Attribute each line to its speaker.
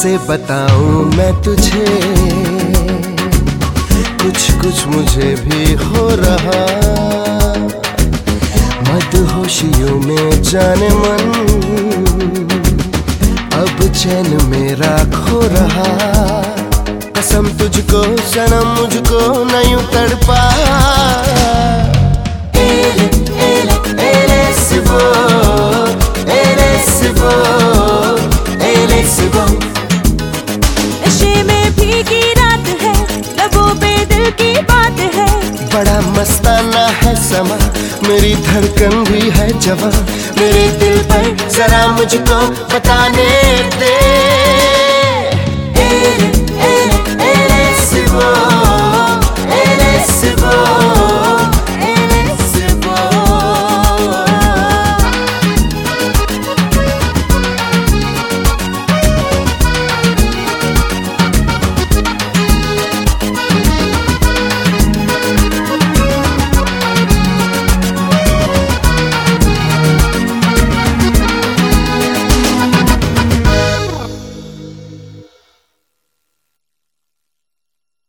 Speaker 1: कैसे बताऊं मैं तुझे, कुछ कुछ मुझे भी हो रहा। मदहोशियों में जाने मन, अब चैन मेरा खो रहा। कसम तुझको सनम मुझको न यूं तड़पा।
Speaker 2: नशे में भीगी रात है, लबों पे दिल की बात है।
Speaker 1: बड़ा मस्ताना है समा, मेरी धड़कन भी है जवां। मेरे दिल पर जरा मुझको बताने दे।